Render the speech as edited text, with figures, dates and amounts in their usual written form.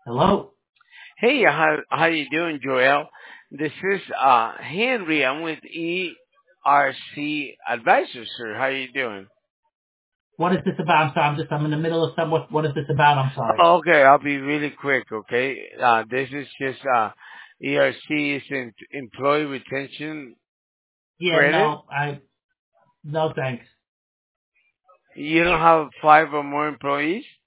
Hello. Hey, how you doing, Joel? This is Henry. I'm with ERC Advisors, sir. How you doing? What is this about? I'm sorry. I'm in the middle of some. What is this about? I'm sorry. Okay, I'll be really quick. Okay, this is just ERC is Employee Retention Yeah. Credit. No. No thanks. You don't have five or more employees.